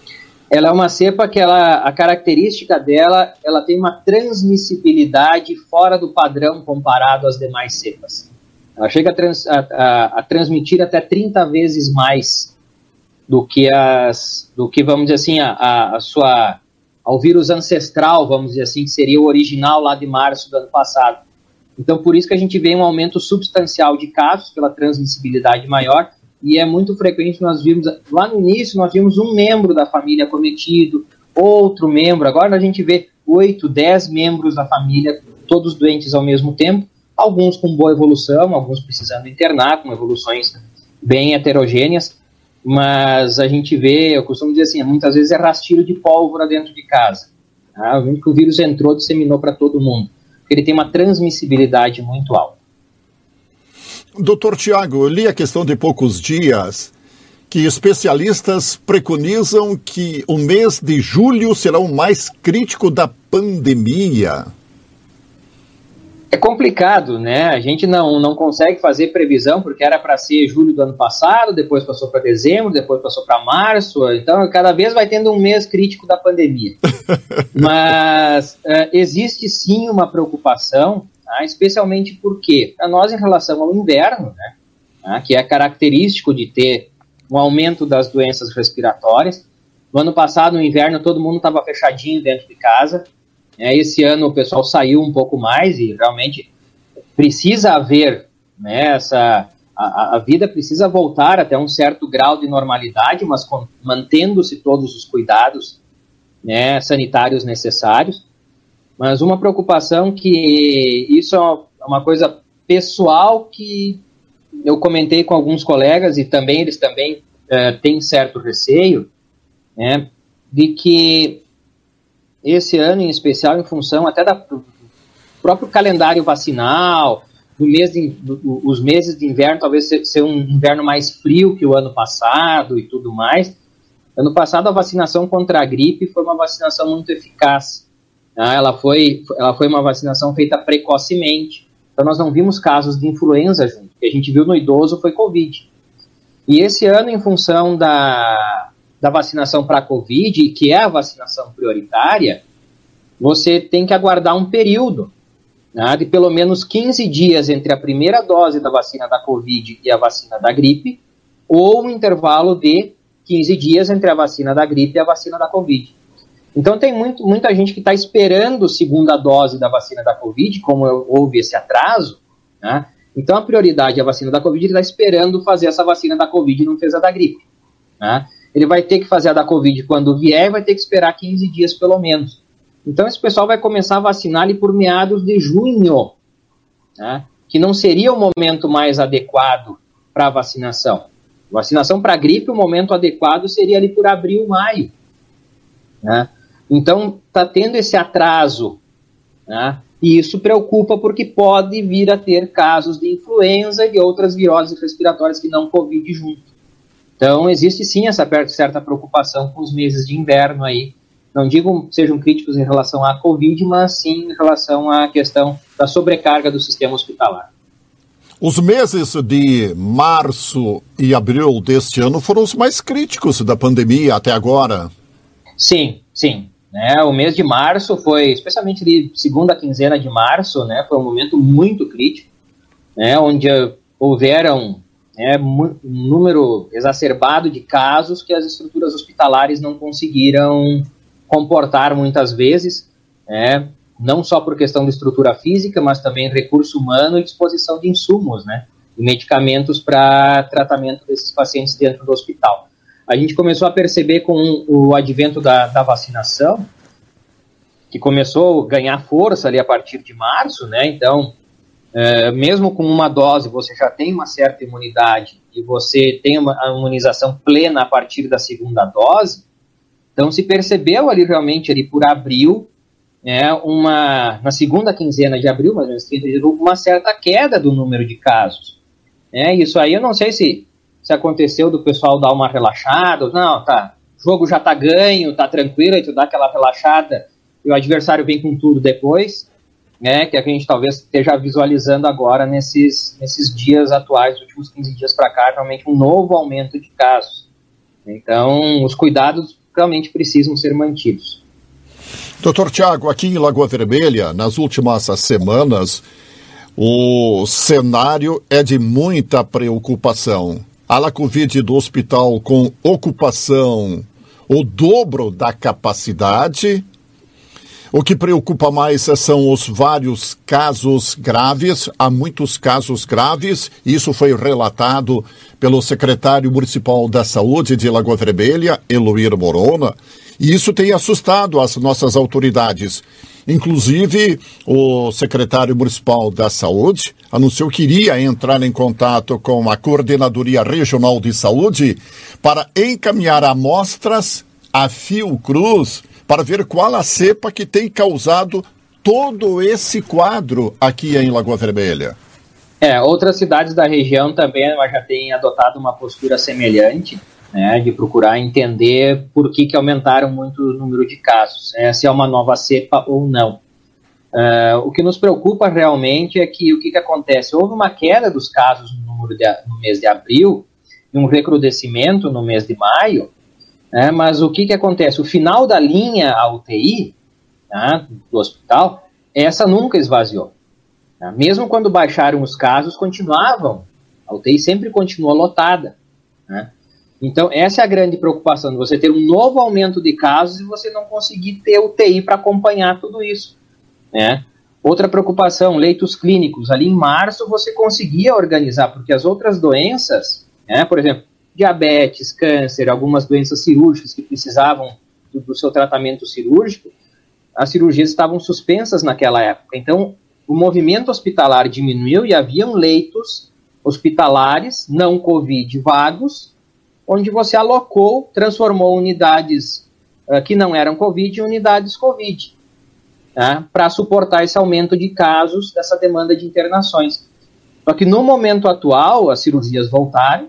Ela é uma cepa que a característica dela, ela tem uma transmissibilidade fora do padrão comparado às demais cepas. Ela chega a transmitir até 30 vezes mais do que vamos dizer assim, ao vírus ancestral, vamos dizer assim, que seria o original lá de março do ano passado. Então, por isso que a gente vê um aumento substancial de casos pela transmissibilidade maior, e é muito frequente, nós vimos, lá no início, nós vimos um membro da família acometido, outro membro, agora a gente vê 8, 10 membros da família, todos doentes ao mesmo tempo, alguns com boa evolução, alguns precisando internar, com evoluções bem heterogêneas, mas a gente vê, eu costumo dizer assim, muitas vezes é rastilho de pólvora dentro de casa. Tá? O que o vírus entrou, disseminou para todo mundo, porque ele tem uma transmissibilidade muito alta. Doutor Tiago, eu li a questão de poucos dias que especialistas preconizam que o mês de julho será o mais crítico da pandemia. É complicado, né? A gente não consegue fazer previsão, porque era para ser julho do ano passado, depois passou para dezembro, depois passou para março, então cada vez vai tendo um mês crítico da pandemia. Mas existe sim uma preocupação, tá? Especialmente porque, para nós, em relação ao inverno, né, tá? Que é característico de ter um aumento das doenças respiratórias. No ano passado, no inverno, todo mundo estava fechadinho dentro de casa. Esse ano o pessoal saiu um pouco mais e realmente precisa haver, né, a vida precisa voltar até um certo grau de normalidade, mas mantendo-se todos os cuidados, né, sanitários necessários. Mas uma preocupação que isso é uma coisa pessoal que eu comentei com alguns colegas e também eles também têm certo receio, né, de que esse ano em especial, em função até do próprio calendário vacinal, os meses de inverno, talvez ser um inverno mais frio que o ano passado e tudo mais. Ano passado a vacinação contra a gripe foi uma vacinação muito eficaz. Tá? Ela foi uma vacinação feita precocemente. Então nós não vimos casos de influenza junto. O que a gente viu no idoso foi Covid. E esse ano, em função da vacinação para a Covid, que é a vacinação prioritária, você tem que aguardar um período, né, de pelo menos 15 dias entre a primeira dose da vacina da Covid e a vacina da gripe, ou um intervalo de 15 dias entre a vacina da gripe e a vacina da Covid. Então tem muita gente que está esperando a segunda dose da vacina da Covid, como houve esse atraso, né? Então a prioridade é a vacina da Covid, ele está esperando fazer essa vacina da Covid e não fez a da gripe, né? Ele vai ter que fazer a da Covid quando vier e vai ter que esperar 15 dias pelo menos. Então esse pessoal vai começar a vacinar ali por meados de junho, né? Que não seria o momento mais adequado para a vacinação. Vacinação para gripe, o momento adequado seria ali por abril, maio, né? Então está tendo esse atraso, né? E isso preocupa porque pode vir a ter casos de influenza e de outras viroses respiratórias que não Covid junto. Então, existe sim essa certa preocupação com os meses de inverno aí. Não digo que sejam críticos em relação à Covid, mas sim em relação à questão da sobrecarga do sistema hospitalar. Os meses de março e abril deste ano foram os mais críticos da pandemia até agora. Sim. Né? O mês de março foi, especialmente de segunda quinzena de março, né, foi um momento muito crítico, né, onde houveram um número exacerbado de casos que as estruturas hospitalares não conseguiram comportar muitas vezes, né, não só por questão de estrutura física, mas também recurso humano e disposição de insumos, né, e medicamentos para tratamento desses pacientes dentro do hospital. A gente começou a perceber com o advento da vacinação, que começou a ganhar força ali a partir de março, né, então mesmo com uma dose você já tem uma certa imunidade e você tem uma imunização plena a partir da segunda dose, então se percebeu ali realmente ali por abril, na segunda quinzena de abril, mais ou menos 30 dias, uma certa queda do número de casos. Isso aí eu não sei se aconteceu do pessoal dar uma relaxada, não, tá, o jogo já tá ganho, tá tranquilo, e tu dá aquela relaxada e o adversário vem com tudo depois, né, que a gente talvez esteja visualizando agora nesses dias atuais, últimos 15 dias para cá, realmente um novo aumento de casos. Então, os cuidados realmente precisam ser mantidos. Doutor Tiago, aqui em Lagoa Vermelha, nas últimas semanas, o cenário é de muita preocupação. A Covid do hospital com ocupação, o dobro da capacidade. O que preocupa mais são os vários casos graves, há muitos casos graves, isso foi relatado pelo secretário municipal da Saúde de Lagoa Vermelha, Eloir Morona, e isso tem assustado as nossas autoridades. Inclusive, o secretário municipal da Saúde anunciou que iria entrar em contato com a Coordenadoria Regional de Saúde para encaminhar amostras à Fiocruz para ver qual a cepa que tem causado todo esse quadro aqui em Lagoa Vermelha. Outras cidades da região também já têm adotado uma postura semelhante, né, de procurar entender por que aumentaram muito o número de casos, se é uma nova cepa ou não. O que nos preocupa realmente é que o que acontece? Houve uma queda dos casos no mês de abril e um recrudescimento no mês de maio, mas o que acontece? O final da linha a UTI, do hospital, essa nunca esvaziou. Mesmo quando baixaram os casos, a UTI sempre continuou lotada. Então, essa é a grande preocupação, de você ter um novo aumento de casos e você não conseguir ter UTI para acompanhar tudo isso. Outra preocupação, leitos clínicos. Ali em março você conseguia organizar, porque as outras doenças, por exemplo, diabetes, câncer, algumas doenças cirúrgicas que precisavam do seu tratamento cirúrgico, as cirurgias estavam suspensas naquela época. Então, o movimento hospitalar diminuiu e haviam leitos hospitalares, não Covid, vagos, onde você transformou unidades que não eram Covid em unidades Covid, para suportar esse aumento de casos, dessa demanda de internações. Só que no momento atual, as cirurgias voltaram,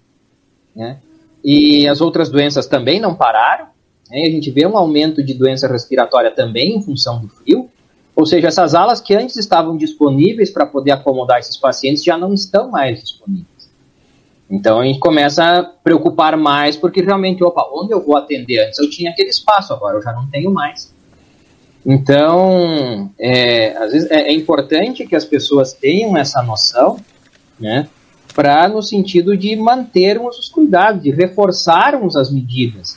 e as outras doenças também não pararam, e a gente vê um aumento de doença respiratória também em função do frio, ou seja, essas alas que antes estavam disponíveis para poder acomodar esses pacientes já não estão mais disponíveis. Então a gente começa a preocupar mais, porque realmente, onde eu vou atender? Antes eu tinha aquele espaço, agora eu já não tenho mais. Então, às vezes é importante que as pessoas tenham essa noção, no sentido de mantermos os cuidados, de reforçarmos as medidas.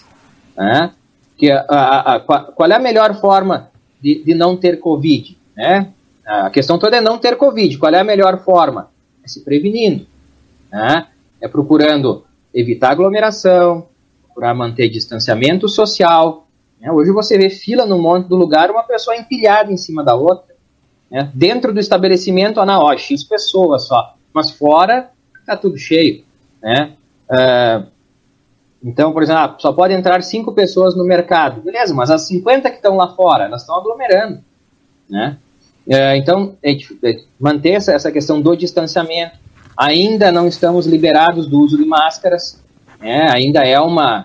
Qual é a melhor forma de não ter Covid? A questão toda é não ter Covid. Qual é a melhor forma? É se prevenindo. É procurando evitar aglomeração, procurar manter distanciamento social. Hoje você vê fila no monte do lugar, uma pessoa empilhada em cima da outra. Dentro do estabelecimento, X pessoas só. Mas fora, está tudo cheio. Então, por exemplo, só pode entrar 5 pessoas no mercado. Beleza, mas as 50 que estão lá fora, elas estão aglomerando. Então, manter essa questão do distanciamento. Ainda não estamos liberados do uso de máscaras. Ainda é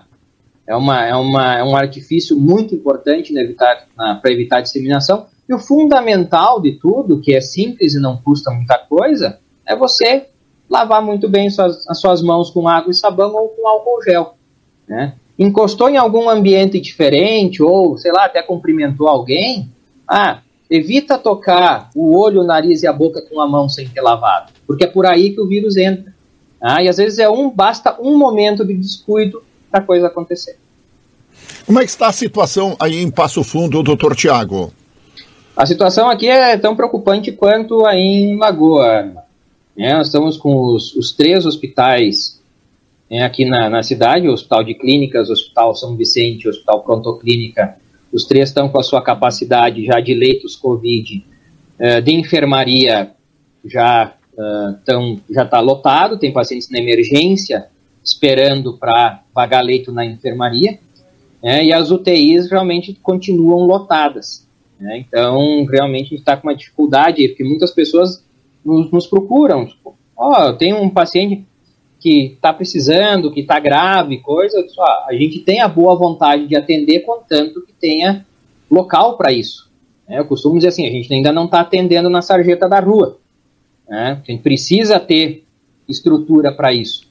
um artifício muito importante para evitar a disseminação. E o fundamental de tudo, que é simples e não custa muita coisa, é você lavar muito bem as suas mãos com água e sabão ou com álcool gel. Encostou em algum ambiente diferente ou, até cumprimentou alguém, evita tocar o olho, o nariz e a boca com a mão sem ter lavado, porque é por aí que o vírus entra. E às vezes basta um momento de descuido para a coisa acontecer. Como é que está a situação aí em Passo Fundo, doutor Tiago? A situação aqui é tão preocupante quanto aí em Lagoa. Nós estamos com os 3 hospitais aqui na cidade, o Hospital de Clínicas, o Hospital São Vicente, o Hospital Prontoclínica. Os 3 estão com a sua capacidade já de leitos Covid, de enfermaria já está lotado, tem pacientes na emergência esperando para vagar leito na enfermaria, e as UTIs realmente continuam lotadas. Então, realmente a gente está com uma dificuldade, porque muitas pessoas nos procuram. Eu tenho um paciente que está precisando, que está grave, a gente tem a boa vontade de atender, contanto que tenha local para isso. Eu costumo dizer assim, a gente ainda não está atendendo na sarjeta da rua. A gente precisa ter estrutura para isso.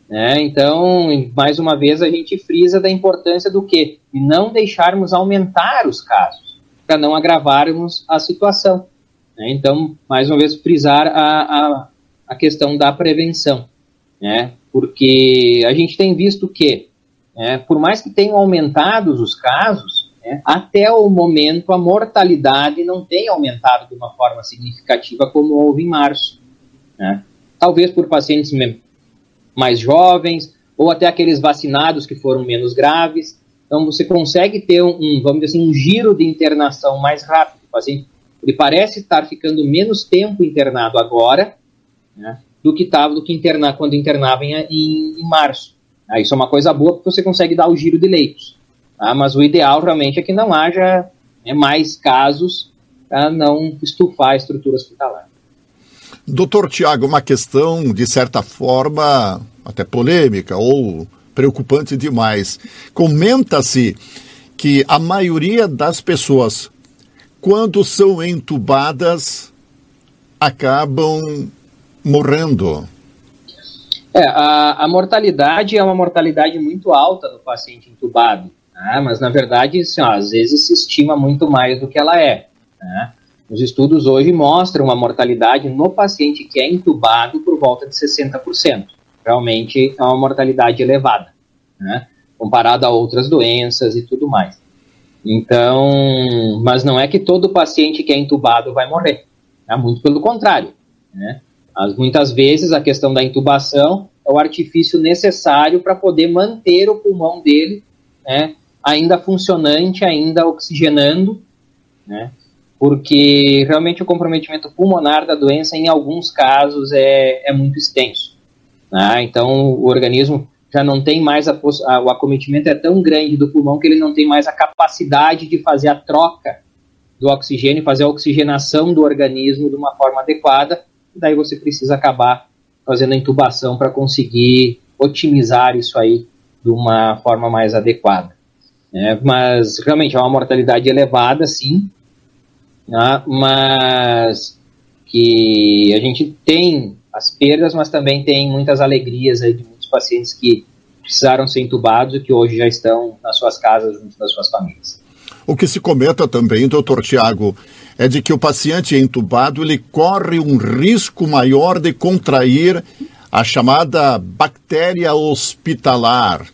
né? Então, mais uma vez, a gente frisa da importância do quê? E não deixarmos aumentar os casos, para não agravarmos a situação, né? Então, mais uma vez, frisar a questão da prevenção, né? Porque a gente tem visto que, por mais que tenham aumentado os casos, até o momento a mortalidade não tem aumentado de uma forma significativa como houve em março, né? Talvez por pacientes mais jovens, ou até aqueles vacinados que foram menos graves. Então você consegue ter vamos dizer assim, um giro de internação mais rápido. O paciente, ele parece estar ficando menos tempo internado agora, né, do que quando internava em março. Isso é uma coisa boa porque você consegue dar o giro de leitos. Tá? Mas o ideal realmente é que não haja mais casos para não estufar a estrutura hospitalar. Doutor Tiago, uma questão, de certa forma, até polêmica ou preocupante demais. Comenta-se que a maioria das pessoas, quando são entubadas, acabam morrendo. A mortalidade é uma mortalidade muito alta do paciente entubado, né? Mas, na verdade, assim, às vezes se estima muito mais do que ela é, né? Os estudos hoje mostram uma mortalidade no paciente que é entubado por volta de 60%. Realmente é uma mortalidade elevada, né, comparado a outras doenças e tudo mais. Então, mas não é que todo paciente que é entubado vai morrer, né? Muito pelo contrário, né? Muitas vezes a questão da intubação é o artifício necessário para poder manter o pulmão dele, né, ainda funcionante, ainda oxigenando, né? Porque realmente o comprometimento pulmonar da doença, em alguns casos, é muito extenso, né? Então, o organismo já não tem mais, o acometimento é tão grande do pulmão que ele não tem mais a capacidade de fazer a troca do oxigênio, fazer a oxigenação do organismo de uma forma adequada, e daí você precisa acabar fazendo a intubação para conseguir otimizar isso aí de uma forma mais adequada, né? Mas, realmente, é uma mortalidade elevada, sim, mas que a gente tem as perdas, mas também tem muitas alegrias aí de muitos pacientes que precisaram ser entubados e que hoje já estão nas suas casas junto das suas famílias. O que se comenta também, doutor Tiago, é de que o paciente entubado ele corre um risco maior de contrair a chamada bactéria hospitalar.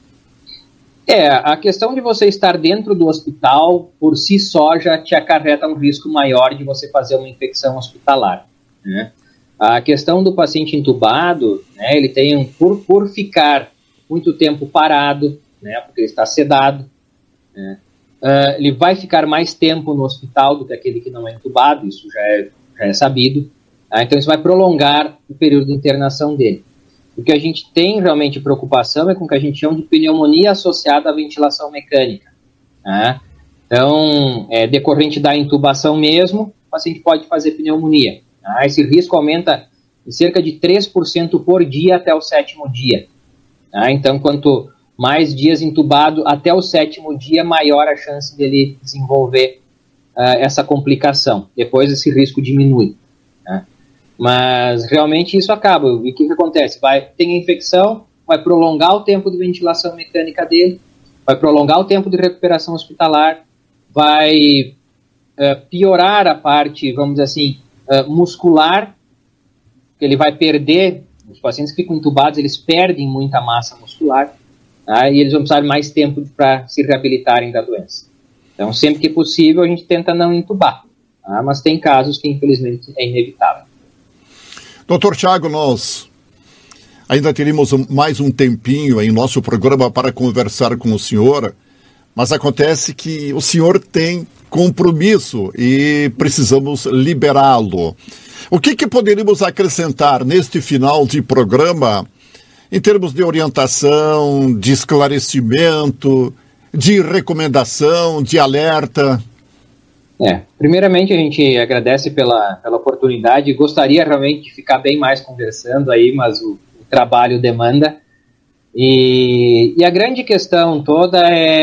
A questão de você estar dentro do hospital, por si só, já te acarreta um risco maior de você fazer uma infecção hospitalar, né? A questão do paciente entubado, né, ele tem por ficar muito tempo parado, né, porque ele está sedado, né, ele vai ficar mais tempo no hospital do que aquele que não é entubado, isso já é sabido, tá? Então isso vai prolongar o período de internação dele. O que a gente tem realmente preocupação é com o que a gente chama de pneumonia associada à ventilação mecânica, né? Então, decorrente da intubação mesmo, o paciente pode fazer pneumonia, tá? Esse risco aumenta em cerca de 3% por dia até o 7º dia, tá? Então, quanto mais dias entubado até o 7º dia, maior a chance dele desenvolver essa complicação. Depois esse risco diminui, tá? Mas realmente isso acaba. E o que acontece? Tem a infecção, vai prolongar o tempo de ventilação mecânica dele, vai prolongar o tempo de recuperação hospitalar, vai piorar a parte, vamos dizer assim, muscular, que ele vai perder. Os pacientes que ficam entubados, eles perdem muita massa muscular, tá? E eles vão precisar de mais tempo para se reabilitarem da doença. Então, sempre que possível, a gente tenta não entubar, tá? Mas tem casos que, infelizmente, é inevitável. Doutor Tiago, nós ainda teríamos mais um tempinho em nosso programa para conversar com o senhor, mas acontece que o senhor tem compromisso e precisamos liberá-lo. O que poderíamos acrescentar neste final de programa em termos de orientação, de esclarecimento, de recomendação, de alerta? Primeiramente a gente agradece pela oportunidade, gostaria realmente de ficar bem mais conversando aí, mas o trabalho demanda, e a grande questão toda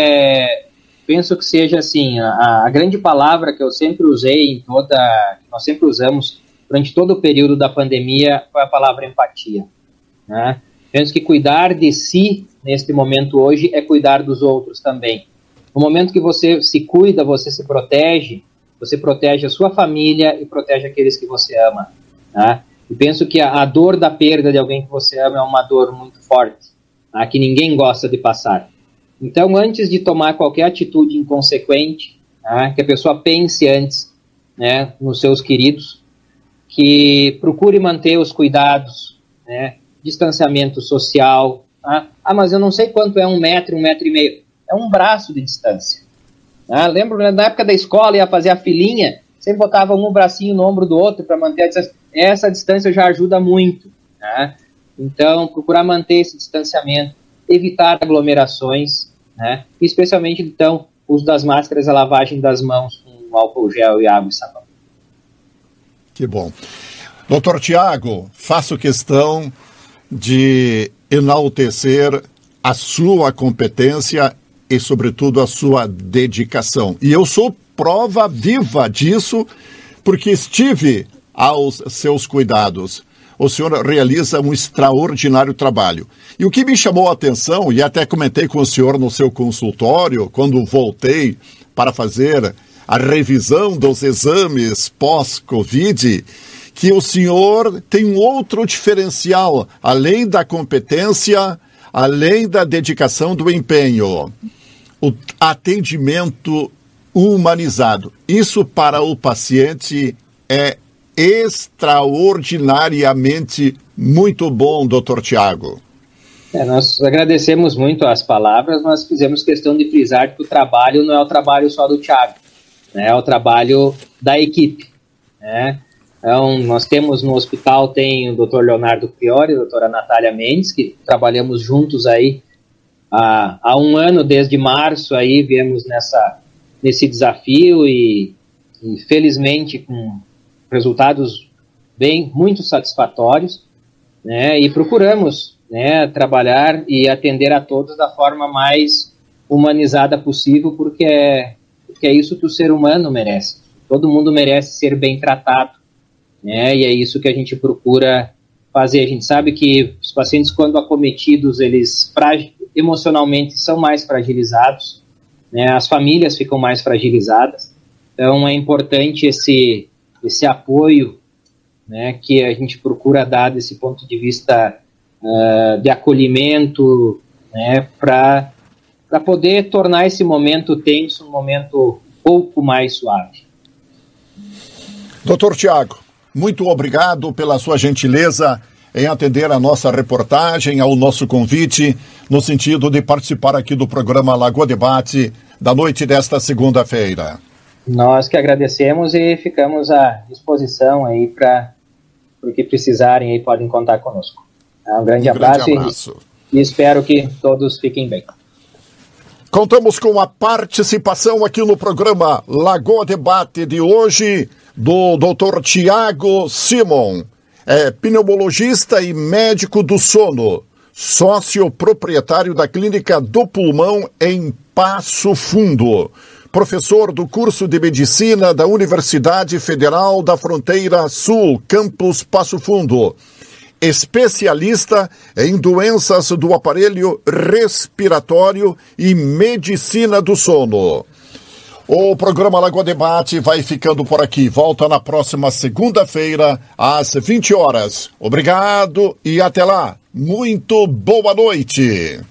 penso que seja assim, a grande palavra que eu sempre usei, que nós sempre usamos durante todo o período da pandemia, foi a palavra empatia, né? Penso que cuidar de si, neste momento hoje, é cuidar dos outros também. No momento que você se cuida, você se protege, você protege a sua família e protege aqueles que você ama. Tá? E penso que a dor da perda de alguém que você ama é uma dor muito forte, tá? Que ninguém gosta de passar. Então, antes de tomar qualquer atitude inconsequente, tá? Que a pessoa pense antes, né, nos seus queridos, que procure manter os cuidados, né, distanciamento social. Tá? Mas eu não sei quanto é 1 metro, 1,5 metro. É um braço de distância. Tá? Lembro, na época da escola, ia fazer a filinha, sempre botava um bracinho no ombro do outro para manter a distância. Essa distância já ajuda muito. Tá? Então, procurar manter esse distanciamento, evitar aglomerações, né? Especialmente, então, o uso das máscaras e a lavagem das mãos com álcool gel e água e sabão. Que bom. Doutor Tiago, faço questão de enaltecer a sua competência e, sobretudo, a sua dedicação. E eu sou prova viva disso, porque estive aos seus cuidados. O senhor realiza um extraordinário trabalho. E o que me chamou a atenção, e até comentei com o senhor no seu consultório, quando voltei para fazer a revisão dos exames pós-Covid, que o senhor tem um outro diferencial, além da competência, além da dedicação, do empenho, o atendimento humanizado. Isso para o paciente é extraordinariamente muito bom, doutor Tiago. Nós agradecemos muito as palavras, mas fizemos questão de frisar que o trabalho não é o trabalho só do Tiago, né? É o trabalho da equipe, né? Então, nós temos no hospital, tem o Dr. Leonardo Priori, a doutora Natália Mendes, que trabalhamos juntos aí há 1 ano, desde março, aí viemos nesse desafio e felizmente com resultados muito satisfatórios, né? E procuramos, né, trabalhar e atender a todos da forma mais humanizada possível, porque é isso que o ser humano merece. Todo mundo merece ser bem tratado, né? E é isso que a gente procura fazer. A gente sabe que os pacientes, quando acometidos, eles emocionalmente são mais fragilizados, né? As famílias ficam mais fragilizadas. Então é importante esse apoio, né, que a gente procura dar desse ponto de vista de acolhimento, né, para poder tornar esse momento tenso um momento um pouco mais suave. Doutor Tiago, muito obrigado pela sua gentileza em atender a nossa reportagem, ao nosso convite, no sentido de participar aqui do programa Lagoa Debate da noite desta segunda-feira. Nós que agradecemos e ficamos à disposição aí para o que precisarem, aí podem contar conosco. Um grande abraço. E espero que todos fiquem bem. Contamos com a participação aqui no programa Lagoa Debate de hoje do Dr. Tiago Simon, pneumologista e médico do sono, sócio proprietário da Clínica do Pulmão em Passo Fundo, professor do curso de Medicina da Universidade Federal da Fronteira Sul, campus Passo Fundo, especialista em doenças do aparelho respiratório e medicina do sono. O programa Lagoa Debate vai ficando por aqui. Volta na próxima segunda-feira, às 20 horas. Obrigado e até lá. Muito boa noite.